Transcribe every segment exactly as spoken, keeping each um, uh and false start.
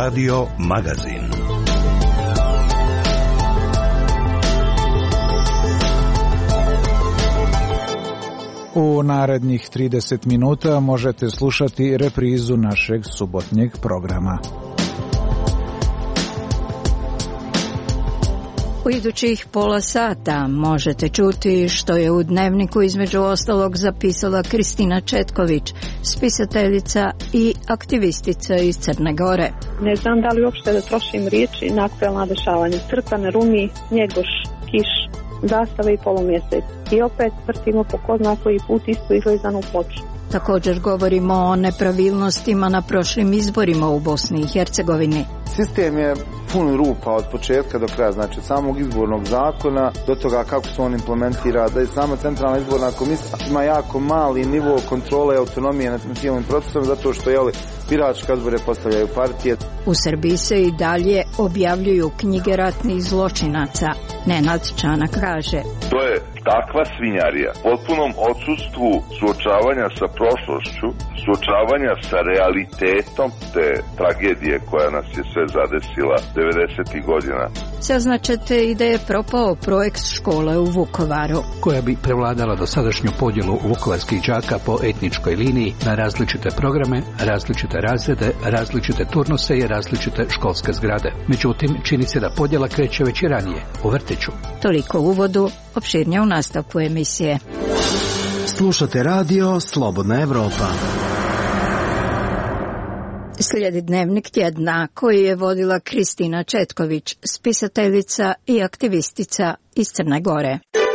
Radio Magazin. U narednih trideset minuta možete slušati reprizu našeg subotnjeg programa. U idućih pola sata možete čuti što je u dnevniku između ostalog zapisala Kristina Četković, spisateljica i aktivistica iz Crne Gore. Ne znam da li uopšte da trošim riječi na aktuelna dešavanja. Crkvene rumi, Njegoš, Kiš, zastave i polumjesec. I opet vrtimo po ko zna koji put istu izlizanu ploču. Također govorimo o nepravilnostima na prošlim izborima u Bosni i Hercegovini. Sistem je pun rupa od početka do kraja, znači samog izbornog zakona do toga kako se on implementira, da je sama centralna izborna komisija ima jako mali nivo kontrole i autonomije nad tim procesom, zato što je biračke odbore postavljaju partije. U Srbiji se i dalje objavljuju knjige ratnih zločinaca. Nenad Čanak kaže: To je takva svinjarija, potpunom odsustvu suočavanja sa prošlošću, suočavanja sa realitetom te tragedije koja nas je sve zadesila devedesetih godina. Saznaćete i da je propao projekt škole u Vukovaru, koja bi prevladala dosadašnju podjelu vukovarskih đaka po etničkoj liniji na različite programe, različite razrede, različite turnuse i različite školske zgrade. Međutim, čini se da podjela kreće već i ranije, u vrtiću. Toliko u uvodu, opširnije u nastavku emisije. Slušate radio Slobodna Evropa. Slijedi dnevnik tjedna koji je vodila Kristina Četković, spisateljica i aktivistica iz Crne Gore.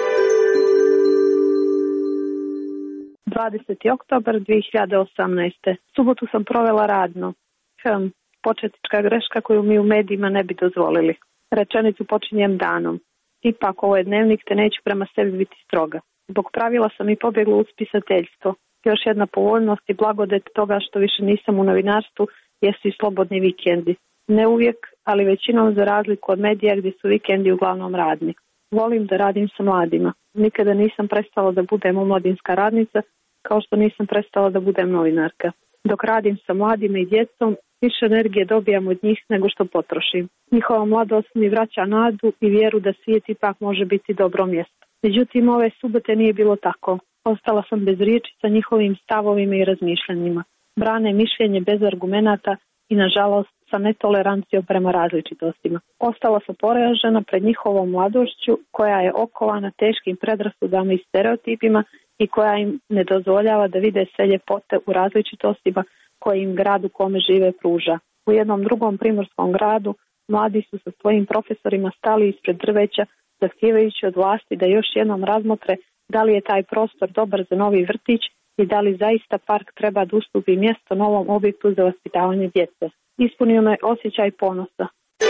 dvadeseti oktobar dvije hiljade osamnaeste. Subotu sam provela radno. Hm, početnička greška koju mi u medijima ne bi dozvolili. Rečenicu počinjem danom. Ipak ovo je dnevnik, te neću prema sebi biti stroga. Zbog pravila sam i pobjegla u spisateljstvo. Još jedna povoljnost i blagodet toga što više nisam u novinarstvu jesu i slobodni vikendi. Ne uvijek, ali većinom za razliku od medija gdje su vikendi uglavnom radni. Volim da radim sa mladima. Nikada nisam prestala da budem omladinska radnica, kao što nisam prestala da budem novinarka. Dok radim sa mladima i djecom, više energije dobijam od njih nego što potrošim. Njihova mladost mi vraća nadu i vjeru da svijet ipak može biti dobro mjesto. Međutim, ove subote nije bilo tako. Ostala sam bez riječi sa njihovim stavovima i razmišljanjima. Brane mišljenje bez argumenata i, nažalost, sa netolerancijom prema različitostima. Ostala sam poražena pred njihovom mladošću koja je okovana teškim predrasudama i stereotipima i koja im ne dozvoljava da vide sve ljepote u različitostima koje im grad u kome žive pruža. U jednom drugom primorskom gradu mladi su sa svojim profesorima stali ispred drveća zahtijevajući od vlasti da još jednom razmotre da li je taj prostor dobar za novi vrtić i da li zaista park treba da ustupi mjesto novom objektu za vaspitavanje djece. Ispunio me osjećaj ponosa.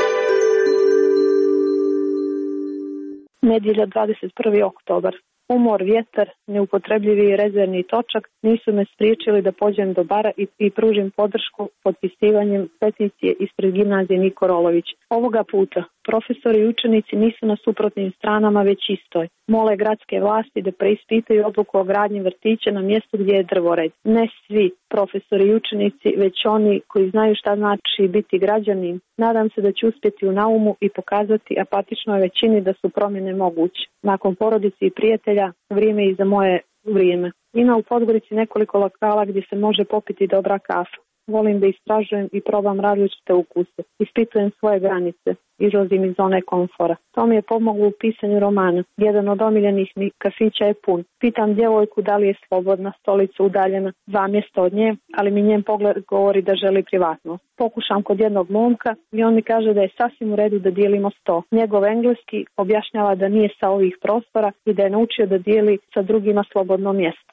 Nedjelja dvadeset prvi oktobar. Umor, vjetar, neupotrebljivi rezervni točak nisu me spriječili da pođem do bara i, i pružim podršku potpisivanjem peticije ispred gimnazije Niko Rolović. Ovoga puta profesori i učenici nisu na suprotnim stranama već istoj. Mole gradske vlasti da preispitaju odluku o gradnji vrtića na mjestu gdje je drvored. Ne svi profesori i učenici, već oni koji znaju šta znači biti građanin. Nadam se da će uspjeti u naumu i pokazati apatičnoj većini da su promjene moguće. Nakon porodice i prijatelja, vrijeme i za moje vrijeme. Ima u Podgorici nekoliko lokala gdje se može popiti dobra kafa. Volim da istražujem i probam različite ukuse. Ispitujem svoje granice. Izlazim iz zone komfora. To mi je pomoglo u pisanju romana. Jedan od omiljenih mi kafića je pun. Pitam djevojku da li je slobodna, stolica udaljena dva mjesta od nje, ali mi njen pogled govori da želi privatnost. Pokušam kod jednog momka i on mi kaže da je sasvim u redu da dijelimo sto. Njegov engleski objašnjava da nije sa ovih prostora i da je naučio da dijeli sa drugima slobodno mjesto.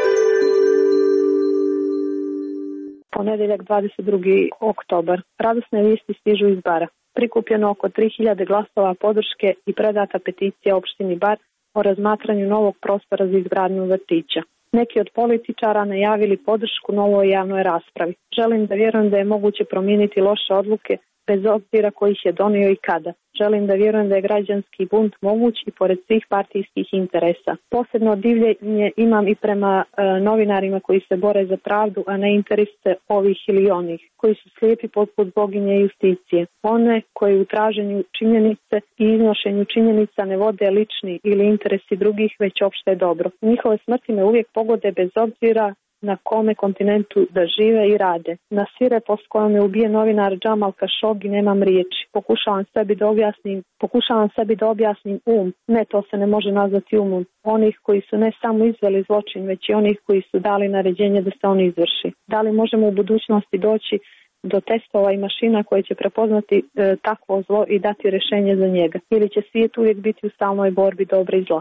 Ponedjeljak dvadeset drugi oktobar. Radosne vijesti stižu iz bara. Prikupljeno oko tri hiljade glasova podrške i predata peticija opštini Bar o razmatranju novog prostora za izgradnju vrtića. Neki od političara najavili podršku novoj javnoj raspravi. Želim da vjerujem da je moguće promijeniti loše odluke bez obzira ko ih je donio i kada. Želim da vjerujem da je građanski bunt moguć i pored svih partijskih interesa. Posebno divljenje imam i prema e, novinarima koji se bore za pravdu, a ne interese ovih ili onih, koji su slijepi poput boginje justicije. One koji u traženju činjenice i iznošenju činjenica ne vode lični ili interesi drugih, već opšte dobro. Njihove smrti me uvijek pogode bez obzira na kome kontinentu da žive i rade. Na svirepost kojom je ubijen novinar Džamal Kašogi nemam riječi. Pokušavam sebi da objasnim, pokušavam sebi da objasnim um. Ne, to se ne može nazvati umom. Onih koji su ne samo izveli zločin, već i onih koji su dali naređenje da se on izvrši. Da li možemo u budućnosti doći do testova i mašina koje će prepoznati e, takvo zlo i dati rješenje za njega? Ili će svijet uvijek biti u stalnoj borbi dobra i zla?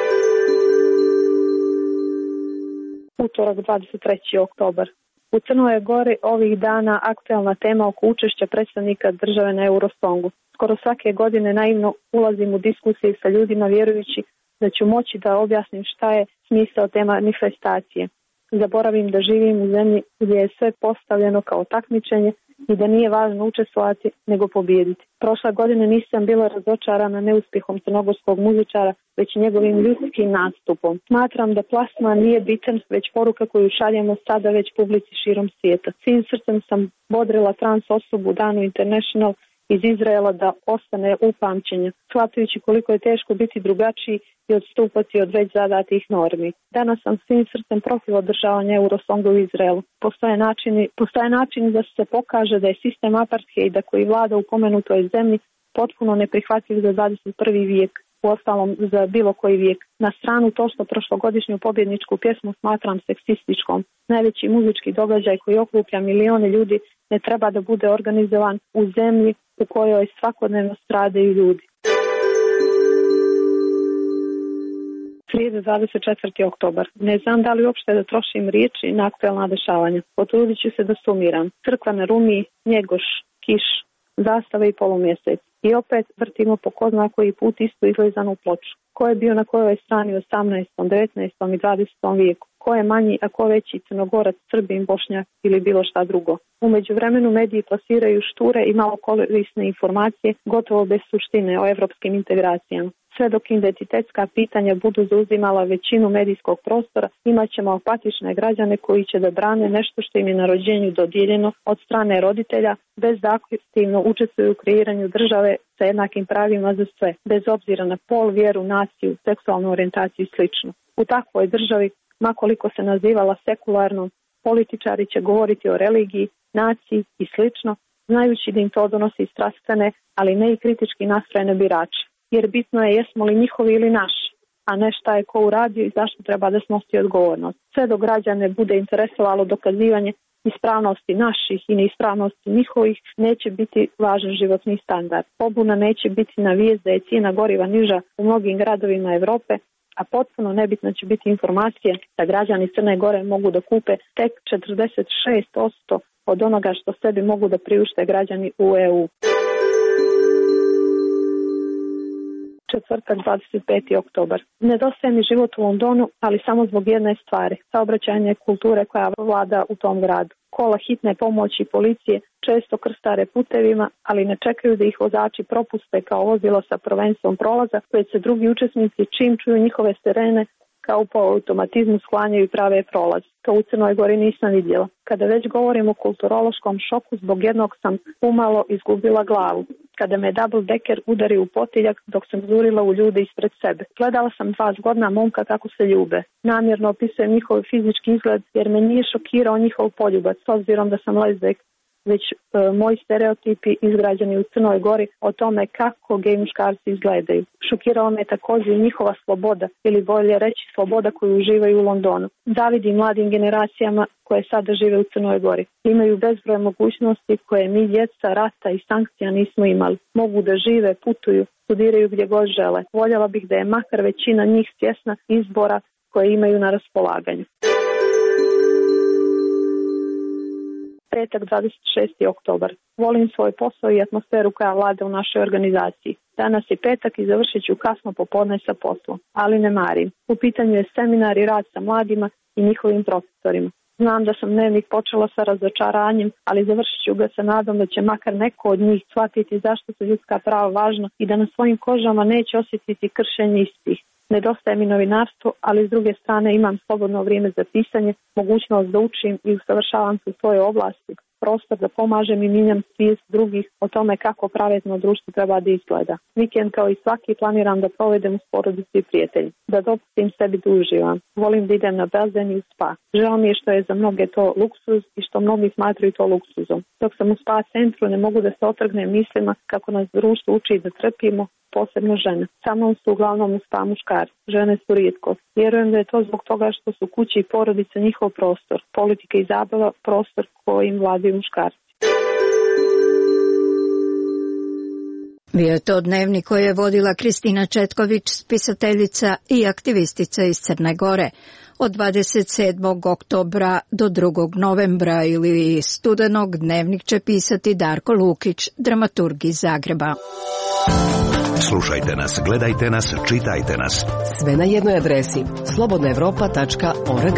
Utorak, dvadeset treći oktobar. U Crnoj Gori ovih dana aktualna tema oko učešća predstavnika države na Eurosongu. Skoro svake godine naivno ulazim u diskusije sa ljudima vjerujući da ću moći da objasnim šta je smisao te manifestacije. Zaboravim da živim u zemlji gdje je sve postavljeno kao takmičenje i da nije važno učestvovati nego pobijediti. Prošle godine nisam bila razočarana neuspjehom crnogorskog muzičara, već njegovim ljudskim nastupom. Smatram da plasma nije bitan, već poruka koju šaljemo sada već publici širom svijeta. Svim srcem sam bodrila trans osobu Danu International iz Izraela da ostane upamćenja, shvatajući koliko je teško biti drugačiji i odstupati od već zadatih normi. Danas sam svim srcem protiv održavanja Eurosonga u Izraelu. Postoje načini, postoje načini da se pokaže da je sistem apartheida koji vlada u pomenutoj zemlji potpuno neprihvatljiv za dvadeset prvi vijek. Uostalom za bilo koji vijek. Na stranu to što prošlogodišnju pobjedničku pjesmu smatram seksističkom. Najveći muzički događaj koji okuplja milione ljudi ne treba da bude organizovan u zemlji u kojoj svakodnevno stradaju ljudi. Srijeda, dvadeset četvrti oktobar. Ne znam da li uopšte da trošim riječi na aktualna dešavanja. Potrudit ću se da sumiram. Crkva na Rumi, Njegoš, Kiš, zastave i polumjesec. I opet vrtimo po ko zna koji put istu izlizanu ploču. Ko je bio na kojoj strani u osamnaestom, devetnaestom i dvadesetom vijeku? Ko je manji, a ko veći Crnogorac, Srbin, Bošnjak ili bilo šta drugo? U međuvremenu mediji plasiraju šture i malo korisne informacije, gotovo bez suštine o evropskim integracijama. Sve dok identitetska pitanja budu zauzimala većinu medijskog prostora, imat ćemo apatične građane koji će da brane nešto što im je na rođenju dodijeljeno od strane roditelja, bez da aktivno učestvuju u kreiranju države sa jednakim pravima za sve, bez obzira na pol, vjeru, naciju, seksualnu orijentaciju i sl. U takvoj državi, ma koliko se nazivala sekularnom, političari će govoriti o religiji, naciji i slično, znajući da im to donosi strastvene, ali ne i kritički nastrojene birače. Jer bitno je jesmo li njihovi ili naši, a ne šta je ko uradio i zašto treba da snosi odgovornost. Sve dok građane bude interesovalo dokazivanje ispravnosti naših i neispravnosti njihovih, neće biti važan životni standard. Pobuna neće biti na vijest da je cijena goriva niža u mnogim gradovima Europe, a potpuno nebitno će biti informacija da građani Crne Gore mogu da kupe tek četrdeset šest posto od onoga što sebi mogu da priušte građani u E U. Četvrtak, dvadeset peti oktobar. Nedostaje mi život u Londonu, ali samo zbog jedne stvari, saobraćajne kulture koja vlada u tom gradu. Kola hitne pomoći i policije često krstare putevima, ali ne čekaju da ih vozači propuste kao vozilo sa prvenstvom prolaza, već se drugi učesnici čim čuju njihove sirene kao po automatizmu sklanjaju i prave prolaz. To u Crnoj Gori nisam vidjela. Kada već govorim o kulturološkom šoku, zbog jednog sam umalo izgubila glavu. Kada me double decker udari u potiljak dok sam zurila u ljude ispred sebe. Gledala sam dva zgodna momka kako se ljube. Namjerno opisujem njihov fizički izgled jer me nije šokirao njihov poljubac, s obzirom da sam lezbek, već e, moji stereotipi izgrađeni u Crnoj Gori o tome kako gej muškarci izgledaju. Šokirala me također i njihova sloboda, ili bolje reći sloboda koju uživaju u Londonu. Zavidim mladim generacijama koje sada žive u Crnoj Gori. Imaju bezbroj mogućnosti koje mi djeca rata i sankcija nismo imali. Mogu da žive, putuju, studiraju gdje god žele. Voljela bih da je makar većina njih svjesna izbora koje imaju na raspolaganju. Petak, dvadeset šesti oktobar. Volim svoj posao i atmosferu koja vlada u našoj organizaciji. Danas je petak i završit ću kasno popodne sa poslom, ali ne marim. U pitanju je seminar i rad sa mladima i njihovim profesorima. Znam da sam dnevnik počela sa razočaranjem, ali završit ću ga sa nadom da će makar neko od njih shvatiti zašto su ljudska prava važna i da na svojim kožama neće osjetiti kršenje istih. Nedostaje mi novinarstvo, ali s druge strane imam slobodno vrijeme za pisanje, mogućnost da učim i usavršavam se u svojoj oblasti, prostor da pomažem i mijenjam svijest drugih o tome kako pravedno društvo treba da izgleda. Vikend kao i svaki planiram da provedem s porodici i prijatelji, da dopustim sebi da uživam. Volim da idem na bazen i u spa. Žao mi je što je za mnoge to luksuz i što mnogi smatraju to luksuzom. Dok sam u spa centru ne mogu da se otrgnem mislima kako nas društvo uči da trpimo, posebno žene. Sa mnom su uglavnom u spa muškarci. Žene su rijetkost. Vjerujem da je to zbog toga što su kući i porodice njihov prostor. Politika i zabava prostor kojim vladaju muškarci. Bio je to dnevnik koji je vodila Kristina Četković, spisateljica i aktivistica iz Crne Gore. Od dvadeset sedmog oktobra do drugog novembra ili studenog dnevnik će pisati Darko Lukić, dramaturg iz Zagreba. Slušajte nas, gledajte nas, čitajte nas. Sve na jednoj adresi slobodna evropa tačka org.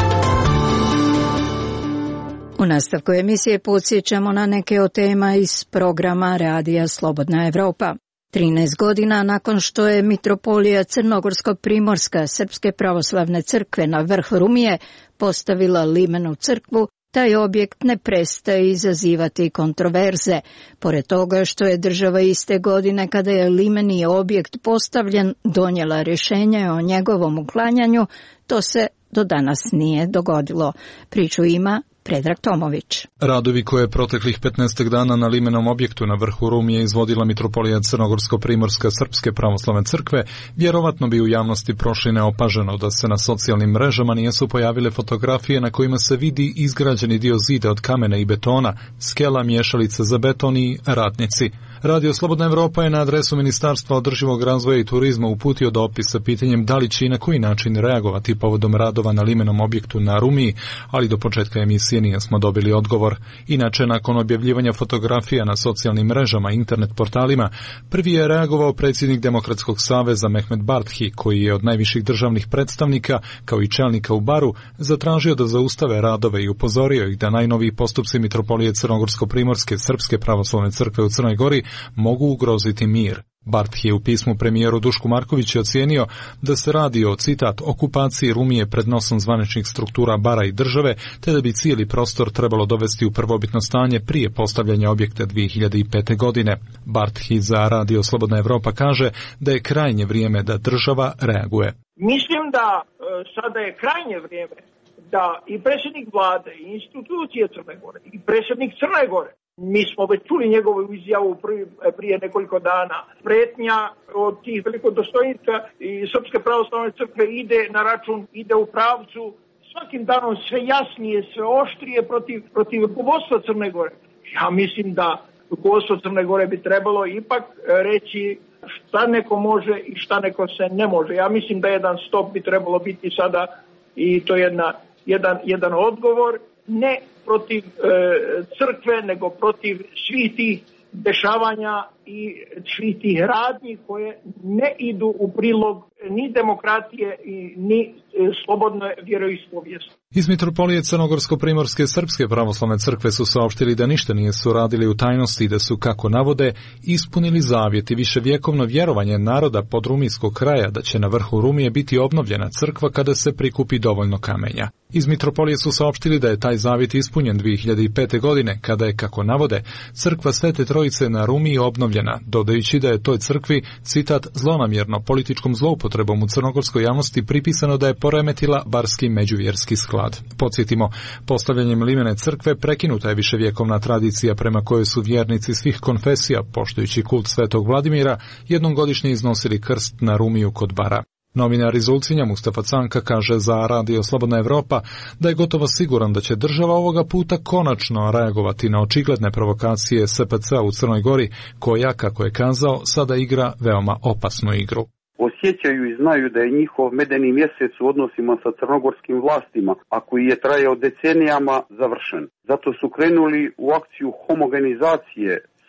U nastavku emisije podsjećamo na neke od tema iz programa Radija Slobodna Evropa. trinaest godina nakon što je mitropolija Crnogorsko-Primorska Srpske pravoslavne crkve na vrh Rumije postavila limenu crkvu, taj objekt ne prestaje izazivati kontroverze. Pored toga što je država iste godine kada je limeni objekt postavljen donijela rješenje o njegovom uklanjanju, to se do danas nije dogodilo. Priču ima Predrag Tomović. Radovi koje je proteklih petnaest dana na limenom objektu na vrhu Rumije izvodila mitropolija Crnogorsko-Primorska Srpske pravoslavne crkve, vjerovatno bi u javnosti prošli neopaženo da se na socijalnim mrežama nijesu pojavile fotografije na kojima se vidi izgrađeni dio zida od kamena i betona, skela, miješalice za beton i radnici. Radio Slobodna Evropa je na adresu Ministarstva održivog razvoja i turizma uputio dopis sa pitanjem da li će i na koji način reagovati povodom radova na limenom objektu na Rumiji, ali do početka emisije nismo dobili odgovor. Inače, nakon objavljivanja fotografija na socijalnim mrežama i internet portalima, prvi je reagovao predsjednik Demokratskog saveza Mehmet Barthi, koji je od najviših državnih predstavnika, kao i čelnika u Baru, zatražio da zaustave radove i upozorio ih da najnoviji postupci mitropolije Crnogorsko-Primorske Srpske pravoslavne crkve u Crnoj Gori mogu ugroziti mir. Barthi je u pismu premijeru Dušku Markoviću ocijenio da se radi o, citat, okupaciji Rumije pred nosom zvaničnih struktura Bara i države, te da bi cijeli prostor trebalo dovesti u prvobitno stanje prije postavljanja objekta dvije hiljade pete. godine. Barthi za Radio Slobodna Evropa kaže da je krajnje vrijeme da država reaguje. Mislim da e, sada je krajnje vrijeme da i predsjednik vlade, i institucije Crne Gore, i predsjednik Crne Gore, mi smo već čuli njegovu izjavu prije nekoliko dana. Pretnja od tih velikodostojnika i Srpske pravoslavne crkve ide na račun, ide u pravcu svakim danom sve jasnije, sve oštrije protiv, protiv rukovodstva Crne Gore. Ja mislim da rukovodstvo Crne Gore bi trebalo ipak reći šta neko može i šta neko se ne može. Ja mislim da jedan stop bi trebalo biti sada i to je jedna, jedan, jedan odgovor, ne protiv e, crkve, nego protiv svih tih dešavanja i svih tih radnji koje ne idu u prilog ni demokratije i ni e, slobodne vjeroispovijesti. Iz mitropolije Crnogorsko-Primorske Srpske pravoslavne crkve su saopštili da ništa nisu radili u tajnosti i da su, kako navode, ispunili zavjet i viševjekovno vjerovanje naroda podrumijskog kraja da će na vrhu Rumije biti obnovljena crkva kada se prikupi dovoljno kamenja. Iz mitropolije su saopštili da je taj zavjet ispunjen dvije hiljade pete. godine, kada je, kako navode, crkva Svete Trojice na Rumiji obnovljena, dodajući da je toj crkvi, citat, zlonamjerno političkom zloupotrebom u crnogorskoj javnosti pripisano da je poremetila barski međuvjerski sklad. Podsjetimo, postavljanjem limene crkve prekinuta je viševjekovna tradicija prema kojoj su vjernici svih konfesija, poštujući kult Svetog Vladimira, jednom godišnje iznosili krst na Rumiju kod Bara. Novinar iz Ulcinja Mustafa Canka kaže za Radio Slobodna Evropa da je gotovo siguran da će država ovoga puta konačno reagovati na očigledne provokacije S P C-a u Crnoj Gori, koja, kako je kazao, sada igra veoma opasnu igru. Osjećaju i znaju da je njihov medeni mjesec u odnosima sa crnogorskim vlastima, a koji je trajao decenijama, završen. Zato su krenuli u akciju homogenizacije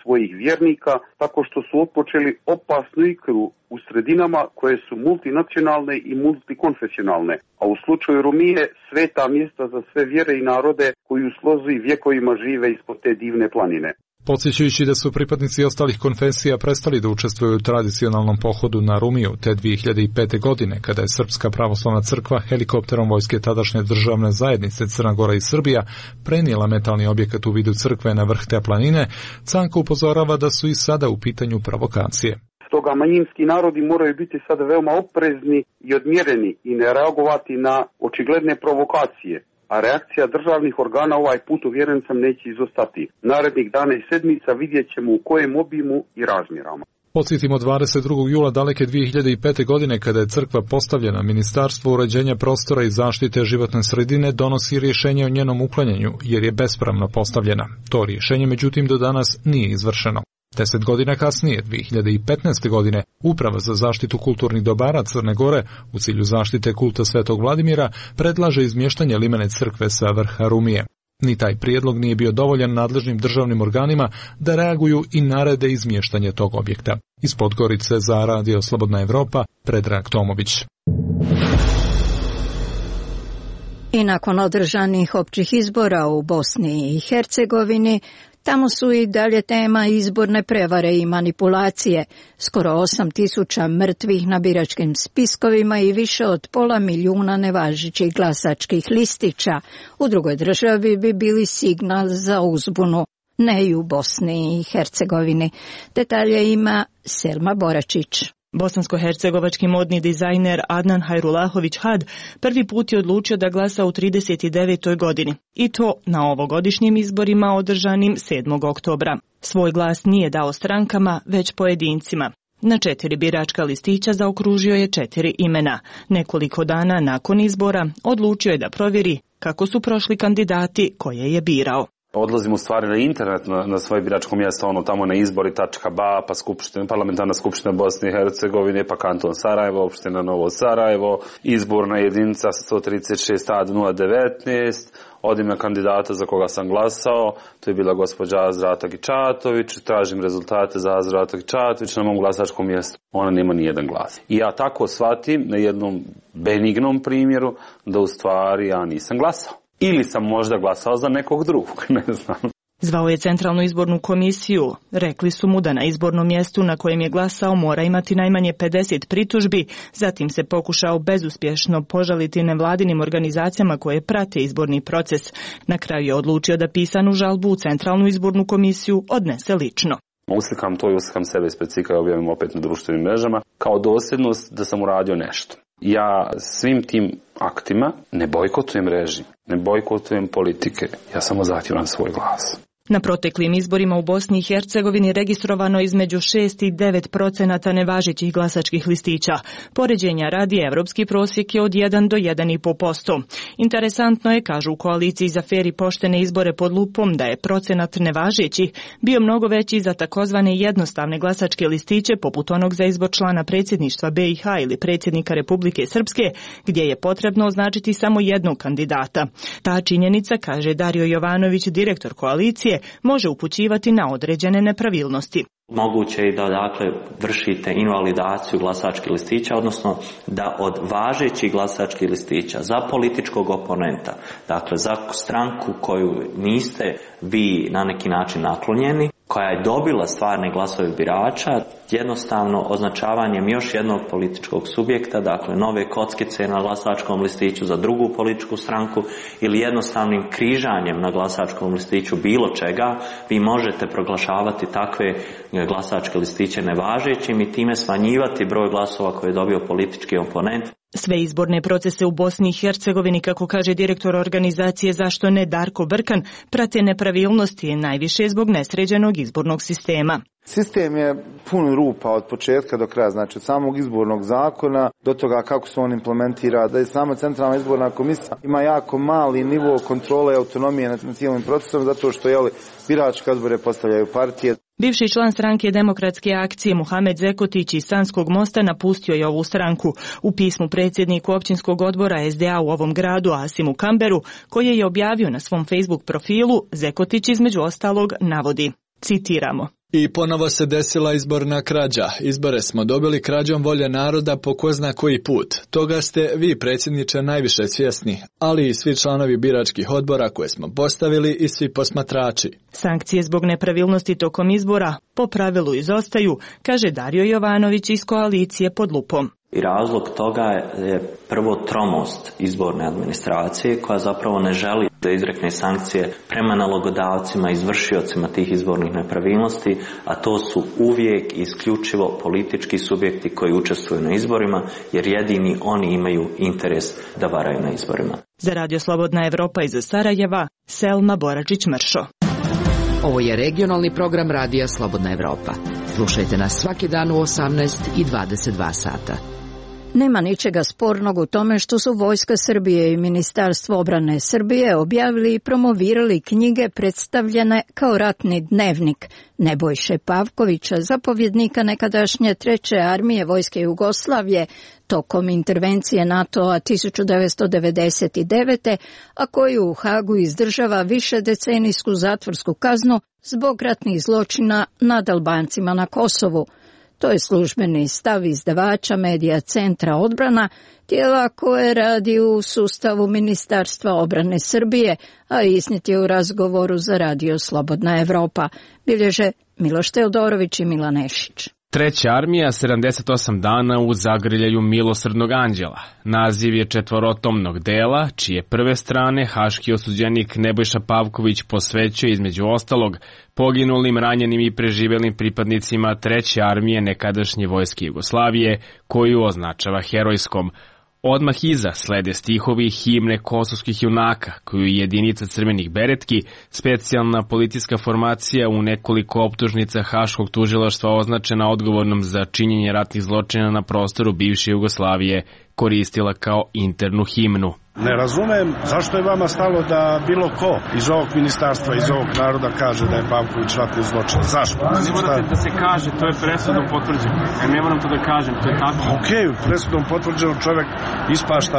svojih vjernika tako što su otpočeli opasnu igru u sredinama koje su multinacionalne i multikonfesionalne, a u slučaju Rumije sveta mjesta za sve vjere i narode koji u slozi vjekovima žive ispod te divne planine. Podsjećajući da su pripadnici ostalih konfesija prestali da učestvuju u tradicionalnom pohodu na Rumiju te dvije hiljade pete. godine, kada je Srpska pravoslavna crkva helikopterom vojske tadašnje državne zajednice Crna Gora i Srbija prenijela metalni objekat u vidu crkve na vrh te planine, Canko upozorava da su i sada u pitanju provokacije. Stoga manjinski narodi moraju biti sada veoma oprezni i odmjereni i ne reagovati na očigledne provokacije. A reakcija državnih organa ovaj put, uvjeren sam, neće izostati. Narednih dana i sedmica vidjet ćemo u kojem obimu i razmjerama. Podsjetimo dvadeset drugog jula daleke dvije hiljade pete. godine, kada je crkva postavljena, Ministarstvo uređenja prostora i zaštite životne sredine donosi rješenje o njenom uklanjanju, jer je bespravno postavljena. To rješenje, međutim, do danas nije izvršeno. Deset godina kasnije, dvije hiljade petnaeste. godine, Uprava za zaštitu kulturnih dobara Crne Gore u cilju zaštite kulta Svetog Vladimira predlaže izmještanje limene crkve sa vrha Rumije. Ni taj prijedlog nije bio dovoljan nadležnim državnim organima da reaguju i narede izmještanje tog objekta. Iz Podgorice za Radio Slobodna Evropa, Predrag Tomović. I nakon održanih općih izbora u Bosni i Hercegovini, tamo su i dalje tema izborne prevare i manipulacije, skoro osam tisuća mrtvih na biračkim spiskovima i više od pola milijuna nevažećih glasačkih listića. U drugoj državi bi bili signal za uzbunu, ne i u Bosni i Hercegovini. Detalje ima Selma Boračić. Bosansko-hercegovački modni dizajner Adnan Hajrulahović Had prvi put je odlučio da glasa u trideset devetoj. godini. I to na ovogodišnjim izborima održanim sedmog oktobra. Svoj glas nije dao strankama, već pojedincima. Na četiri biračka listića zaokružio je četiri imena. Nekoliko dana nakon izbora odlučio je da provjeri kako su prošli kandidati koje je birao. Odlazim u stvari na internet, na, na svoje biračko mjesto, ono tamo na izbori tačka ba, pa skupština, parlamentarna skupština Bosne i Hercegovine, pa kanton Sarajevo, opština Novo Sarajevo, izborna jedinica sto trideset šest A nula devetnaest, od ime kandidata za koga sam glasao, to je bila gospođa Azra Gičatović, tražim rezultate za Azra Gičatović na mom glasačkom mjestu. Ona nema ni jedan glas. I ja tako shvatim na jednom benignom primjeru da u stvari ja nisam glasao. Ili sam možda glasao za nekog drugog, ne znam. Zvao je Centralnu izbornu komisiju. Rekli su mu da na izbornom mjestu na kojem je glasao mora imati najmanje pedeset pritužbi, zatim se pokušao bezuspješno požaliti nevladinim organizacijama koje prate izborni proces. Na kraju je odlučio da pisanu žalbu u Centralnu izbornu komisiju odnese lično. Uslikam to i uslikam sebe ispred cika i objavim opet na društvenim mrežama kao dosljednost da sam uradio nešto. Ja svim tim aktima ne bojkotujem režim, ne bojkotujem politike, ja samo zahtijevam svoj glas. Na proteklim izborima u Bosni i Hercegovini registrovano između šest i devet procenata nevažećih glasačkih listića. Poređenja radi evropski prosjek je od jedan do jedan i pol posto. Interesantno je, kažu u koaliciji za fer i poštene izbore pod lupom, da je procenat nevažećih bio mnogo veći za takozvane jednostavne glasačke listiće poput onog za izbor člana predsjedništva be i ha ili predsjednika Republike Srpske, gdje je potrebno označiti samo jednog kandidata. Ta činjenica, kaže Dario Jovanović, direktor koalicije, može upućivati na određene nepravilnosti. Moguće je da dakle vršite invalidaciju glasačkih listića, odnosno da od važećih glasačkih listića za političkog oponenta, dakle za stranku koju niste vi na neki način naklonjeni, koja je dobila stvarne glasove birača, jednostavno označavanjem još jednog političkog subjekta, dakle nove kockice na glasačkom listiću za drugu političku stranku ili jednostavnim križanjem na glasačkom listiću bilo čega, vi možete proglašavati takve glasačke listiće nevažećim i time smanjivati broj glasova koje je dobio politički oponent. Sve izborne procese u Bosni i Hercegovini, kako kaže direktor organizacije Zašto ne Darko Brkan, prate nepravilnosti najviše zbog nesređenog izbornog sistema. Sistem je pun rupa od početka do kraja, znači od samog izbornog zakona do toga kako se on implementira, da je sama Centralna izborna komisija ima jako mali nivo kontrole i autonomije nad cijelim procesom, zato što jeli, biračke odbore postavljaju partije. Bivši član stranke Demokratske akcije Muhamed Zekotić iz Sanskog Mosta napustio je ovu stranku. U pismu predsjedniku općinskog odbora es de a u ovom gradu, Asimu Kamberu, koje je objavio na svom Facebook profilu, Zekotić između ostalog navodi, citiramo: I ponovo se desila izborna krađa. Izbore smo dobili krađom volje naroda po ko zna koji put. Toga ste vi, predsjedniče, najviše svjesni, ali i svi članovi biračkih odbora koje smo postavili i svi posmatrači. Sankcije zbog nepravilnosti tokom izbora po pravilu izostaju, kaže Dario Jovanović iz koalicije Pod lupom. I razlog toga je prvo tromost izborne administracije koja zapravo ne želi da izrekne sankcije prema nalogodavcima, izvršiocima tih izbornih nepravilnosti, a to su uvijek isključivo politički subjekti koji učestvuju na izborima, jer jedini oni imaju interes da varaju na izborima. Za Radio Slobodna Evropa iz Sarajeva, Selma Boračić-Mršo. Ovo je regionalni program Radija Slobodna Evropa. Slušajte nas svaki dan u osamnaest i dvadeset dva sata. Nema ničega spornog u tome što su Vojska Srbije i Ministarstvo obrane Srbije objavili i promovirali knjige predstavljene kao ratni dnevnik Nebojše Pavkovića, zapovjednika nekadašnje treće armije Vojske Jugoslavije tokom intervencije NATO-a tisuću devetsto devedeset devete. a koju u Hagu izdržava višedecenijsku zatvorsku kaznu zbog ratnih zločina nad Albancima na Kosovu. To je službeni stav izdavača Medija Centra odbrana, tijela koje radi u sustavu Ministarstva obrane Srbije, a iznijet je u razgovoru za Radio Slobodna Evropa, bilježe Miloš Teodorović i Milan Nešić. Treća armija, sedamdeset osam dana u zagrljaju milosrdnog anđela. Naziv je četvorotomnog dela, čije prve strane haški osuđenik Nebojša Pavković posvećuje između ostalog poginulim, ranjenim i preživelim pripadnicima Treće armije nekadašnje Vojske Jugoslavije, koju označava herojskom. Odmah iza slede stihovi himne kosovskih junaka, koju je jedinica crvenih beretki, specijalna policijska formacija u nekoliko optužnica Haškog tužilaštva označena odgovornom za činjenje ratnih zločina na prostoru bivše Jugoslavije, koristila kao internu himnu. Ne razumem zašto je vama stalo da bilo ko iz ovog ministarstva, iz ovog naroda kaže da je Pavković ratni zločin. Zašto? Ne morate da se kaže, to je presudom potvrđeno. Ja ne moram to da kažem, to je tako. Ok, presudom potvrđeno čovjek ispašta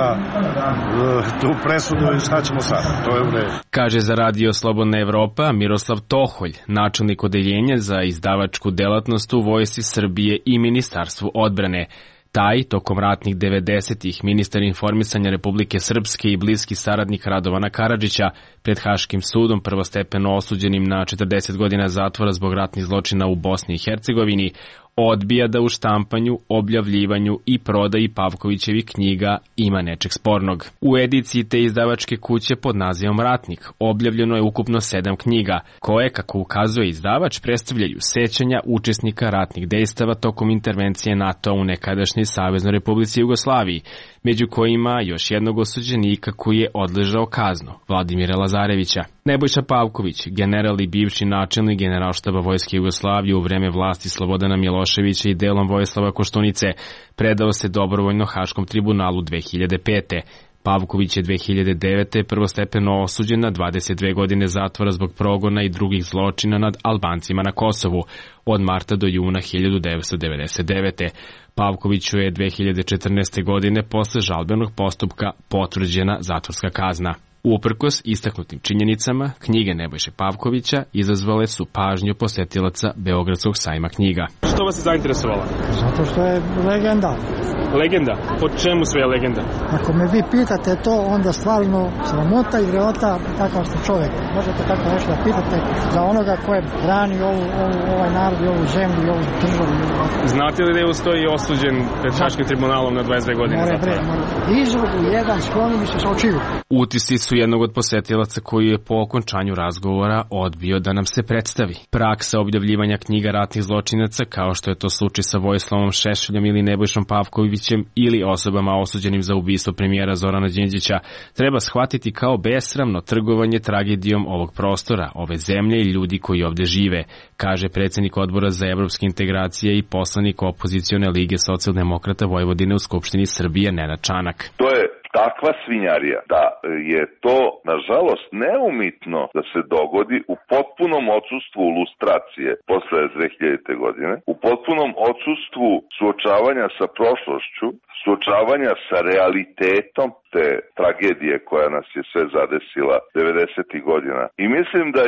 uh, tu presudu i šta ćemo sad? To je u redu. Kaže za Radio Slobodna Evropa Miroslav Toholj, načelnik odeljenja za izdavačku delatnost u Vojsci Srbije i Ministarstvu odbrane. Taj, tokom ratnih devedesetih, ministar informisanja Republike Srpske i bliski saradnik Radovana Karadžića, pred Haškim sudom prvostepeno osuđenim na četrdeset godina zatvora zbog ratnih zločina u Bosni i Hercegovini, odbija da u štampanju, objavljivanju i prodaji Pavkovićevih knjiga ima nečeg spornog. U ediciji te izdavačke kuće pod nazivom Ratnik objavljeno je ukupno sedam knjiga, koje, kako ukazuje izdavač, predstavljaju sećanja učesnika ratnih dejstava tokom intervencije NATO u nekadašnjoj Saveznoj Republici Jugoslaviji, među kojima još jednog osuđenika koji je odležao kaznu, Vladimira Lazarevića. Nebojša Pavković, general i bivši načelnik Generalštaba Vojske Jugoslavije u vreme vlasti Slobodana Miloševića i delom Vojislava Koštunice, predao se dobrovoljno Haškom tribunalu dve hiljade pete. Pavković je dve hiljade devete. prvostepeno osuđen na dvadeset dve godine zatvora zbog progona i drugih zločina nad Albancima na Kosovu od marta do juna hiljadu devetsto devedeset devete. Pavkoviću je dve hiljade četrnaeste. godine posle žalbenog postupka potvrđena zatvorska kazna. Uprkos istaknutim činjenicama, knjige Nebojše Pavkovića izazvale su pažnju posetilaca Beogradskog sajma knjiga. Što vas je zainteresovala? Zato što je legenda. Legenda? Po čemu sve je legenda? Ako me vi pitate to, onda stvarno sramota i grehota kakav ste čovjek. Možete tako nešto da pitate za onoga koje brani ovu, ovu, ovaj narod i ovu zemlju i ovu državu. Znate li da je ustoji osuđen pred Haškim tribunalom na dvadeset dve godine more, zatvora? More. Izvodu jedan skloni mi se sa očiju. Utisci su jednog od posetilaca koji je po okončanju razgovora odbio da nam se predstavi. Praksa objavljivanja knjiga ratnih zločinaca, kao što je to slučaj sa Vojislavom Šešeljom ili Nebojšom Pavkovićem ili osobama osuđenim za ubistvo premijera Zorana Đinđića, treba shvatiti kao besramno trgovanje tragedijom ovog prostora, ove zemlje i ljudi koji ovde žive, kaže predsjednik Odbora za evropske integracije i poslanik opozicione lige socijaldemokrata Vojvodine u Skupštini Srbije Nenad Čanak. To je takva svinjarija da je to, nažalost, neumitno da se dogodi u potpunom odsustvu lustracije posle dve hiljadite. godine, u potpunom odsustvu suočavanja sa prošlošću, suočavanja sa realitetom te tragedije koja nas je sve zadesila devedesetih. godina. I mislim da je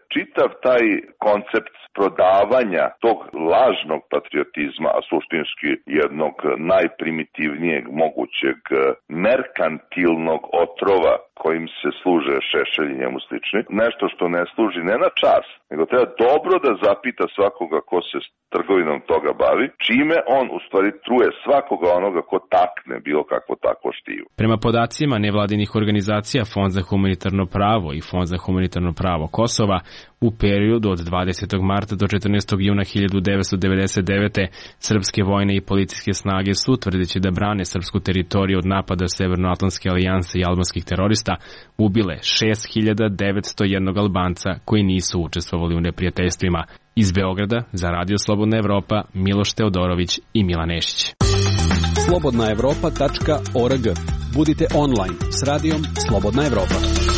čitav taj koncept prodavanja tog lažnog patriotizma, a suštinski jednog najprimitivnijeg mogućeg merkantilnog otrova kojim se služe Šešelj i njemu slični, nešto što ne služi ne na čas, nego treba dobro da zapita svakoga ko se trgovinom toga bavi, čime on u stvari truje svakoga onoga ko takne bilo kakvo takvo štivo. Prema podacima nevladinih organizacija Fond za humanitarno pravo i Fond za humanitarno pravo Kosova, u periodu od dvadesetog marta do četrnaestog juna hiljadu devetsto devedeset devete. srpske vojne i policijske snage su, tvrdeći da brane srpsku teritoriju od napada Severnoatlantske alijanse i albanskih terorista, ubile šest hiljada devetsto jedan Albanca koji nisu učestvovali u neprijateljstvima. Iz Beograda za Radio Slobodna Evropa Miloš Teodorović i Milan Nešić. slobodna evropa tačka org. Budite online s radijom Slobodna Evropa.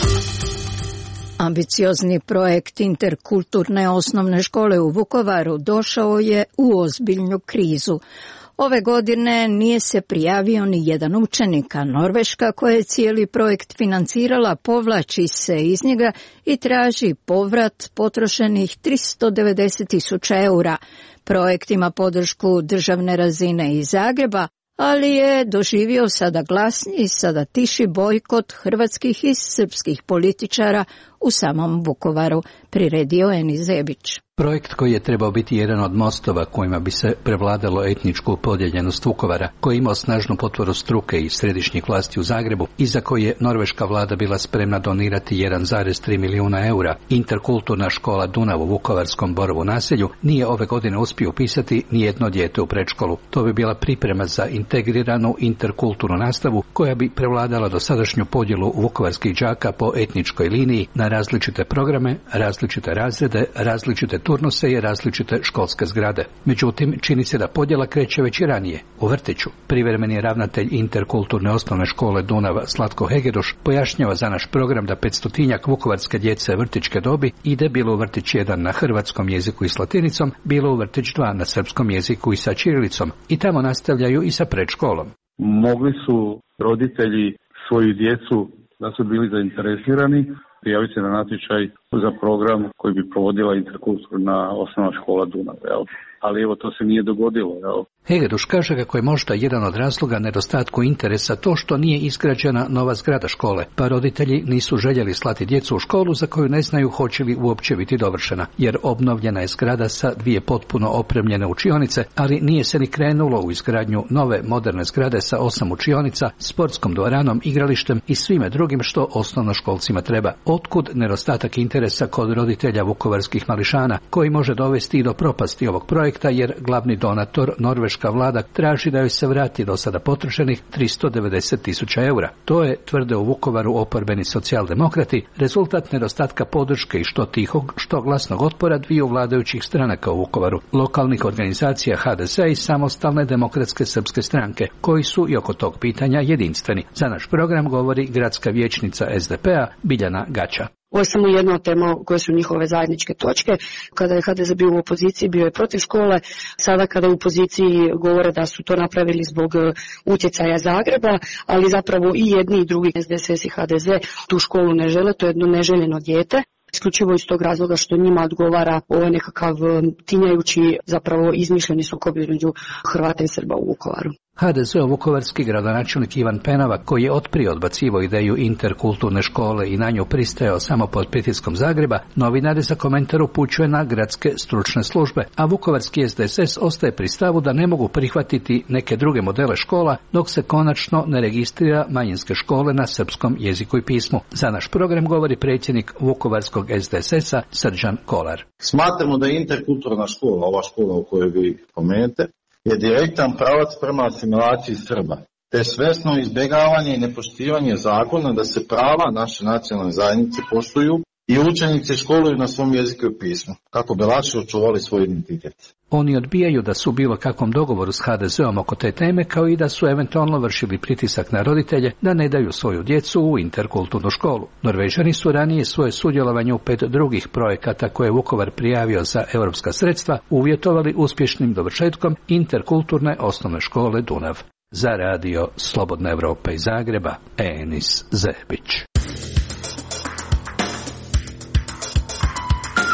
Ambiciozni projekt interkulturne osnovne škole u Vukovaru došao je u ozbiljnu krizu. Ove godine nije se prijavio ni jedan učenik, a Norveška, koja je cijeli projekt financirala, povlači se iz njega i traži povrat potrošenih tristo devedeset tisuća eura. Projekt ima podršku državne razine iz Zagreba, ali je doživio sada glasni i sada tiši bojkot hrvatskih i srpskih političara u samom Vukovaru, priredio Eni Zebić. Projekt koji je trebao biti jedan od mostova kojima bi se prevladalo etničku podijeljenost Vukovara, koji je imao snažnu potporu struke i središnjih vlasti u Zagrebu i za koji je norveška vlada bila spremna donirati jedan zarez tri milijuna eura, interkulturna škola Dunav u vukovarskom Borovu naselju nije ove godine uspio upisati ni jedno dijete u predškolu. To bi bila priprema za integriranu interkulturnu nastavu koja bi prevladala dosadašnju podjelu vukovarskih đaka po etničkoj liniji na različite programe, različite razrede, različite turnuse i različite školske zgrade. Međutim, čini se da podjela kreće već i ranije, u vrtiću. Privremeni ravnatelj interkulturne osnovne škole Dunav Slatko Hegeduš pojašnjava za naš program da petstotinjak vukovarske djece vrtićke dobi ide bilo u vrtić jedan na hrvatskom jeziku i s latinicom, bilo u vrtić dva na srpskom jeziku i sa ćirilicom i tamo nastavljaju i sa predškolom. Mogli su roditelji svoju djecu da su bili zainteresirani prijaviti se na natječaj za program koji bi provodila interkulturna osnovna škola Dunav, jel? Ali evo to se nije dogodilo, jel? Hegeduš kaže kako je možda jedan od razloga nedostatku interesa to što nije izgrađena nova zgrada škole, pa roditelji nisu željeli slati djecu u školu za koju ne znaju hoće li uopće biti dovršena, jer obnovljena je zgrada sa dvije potpuno opremljene učionice, ali nije se ni krenulo u izgradnju nove moderne zgrade sa osam učionica, sportskom dvoranom, igralištem i svime drugim što osnovnoškolcima treba. Otkud nedostatak interesa kod roditelja vukovarskih mališana, koji može dovesti i do propasti ovog projekta, jer glavni donator norveška vlada traži da joj se vrati do sada potrošenih tristo devedeset tisuća eura. To je, tvrde u Vukovaru oporbeni socijaldemokrati, rezultat nedostatka podrške i što tihog, što glasnog otpora dviju vladajućih stranaka u Vukovaru, lokalnih organizacija ha de ze i samostalne demokratske srpske stranke, koji su i oko tog pitanja jedinstveni. Za naš program govori gradska vijećnica es de pe a Biljana Gača. Ovo je samo jedna od tema koje su njihove zajedničke točke. Kada je ha de ze bio u opoziciji, bio je protiv škole. Sada kada je u opoziciji govore da su to napravili zbog utjecaja Zagreba, ali zapravo i jedni i drugi es de es es i ha de ze tu školu ne žele, to je jedno neželjeno dijete. Isključivo iz tog razloga što njima odgovara ovaj nekakav tinjajući, zapravo izmišljeni sukob između Hrvata i Srba u Vukovaru. ha de ze vukovarski gradonačelnik Ivan Penava, koji je otprije odbacivao ideju interkulturne škole i na nju pristajao samo pod pritiskom Zagreba, novinari za komentar upućuje na gradske stručne službe, a vukovarski es de es es ostaje pri stavu da ne mogu prihvatiti neke druge modele škola dok se konačno ne registrira manjinske škole na srpskom jeziku i pismu. Za naš program govori predsjednik vukovarskog es de es es-a Srđan Kolar. Smatramo da je interkulturna škola, ova škola u kojoj vi pomenete, je direktan pravac prema asimilaciji Srba, te svesno izbjegavanje i nepoštivanje zakona da se prava naše nacionalne zajednice poštuju i učenici školuju na svom jeziku i pismu, kako bi lakše očuvali svoj identitet. Oni odbijaju da su u bilo kakvom dogovoru s ha de zeom oko te teme, kao i da su eventualno vršili pritisak na roditelje da ne daju svoju djecu u interkulturnu školu. Norvežani su ranije svoje sudjelovanje u pet drugih projekata koje je Vukovar prijavio za europska sredstva uvjetovali uspješnim dovršetkom interkulturne osnovne škole Dunav. Za radio Slobodna Evropa iz Zagreba, Enis Zebić.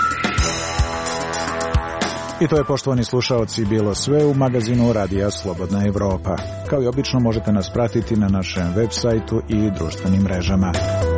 I to je, poštovani slušaoci, bilo sve u magazinu Radija Slobodna Evropa. Kao i obično možete nas pratiti na našem web sajtu i društvenim mrežama.